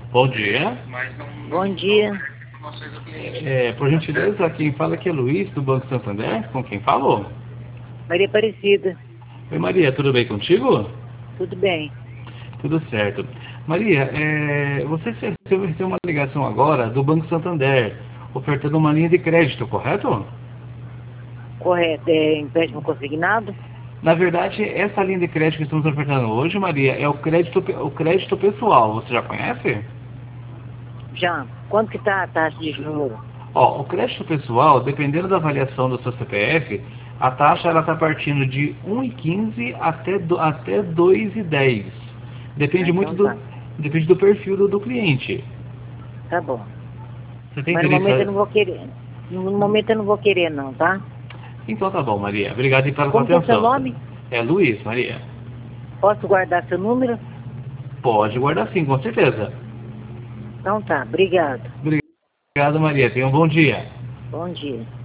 Bom dia. Bom dia. Por gentileza, quem fala aqui é Luiz, do Banco Santander. Com quem falou? Maria Aparecida. Oi, Maria, tudo bem contigo? Tudo bem? Tudo certo. Maria, você recebeu uma ligação agora do Banco Santander, ofertando uma linha de crédito, correto? Correto. É empréstimo consignado? Na verdade, essa linha de crédito que estamos ofertando hoje, Maria, é o crédito pessoal. Você já conhece? Já. Quanto que tá a taxa de juros? Ó, o crédito pessoal, dependendo da avaliação do seu CPF, a taxa ela está partindo de 1,15 até 2,10. Ah, Depende muito então tá. depende do perfil do cliente. Tá bom. Você tem Mas no interesse? momento eu não vou querer. No momento eu não vou querer não, tá? Então tá bom, Maria. Obrigado aí pela sua Como que é seu atenção. nome? É Luiz, Maria. Posso guardar seu número? Pode guardar sim, com certeza. Então tá. Obrigado. Obrigado, Maria. Tenha um bom dia. Bom dia.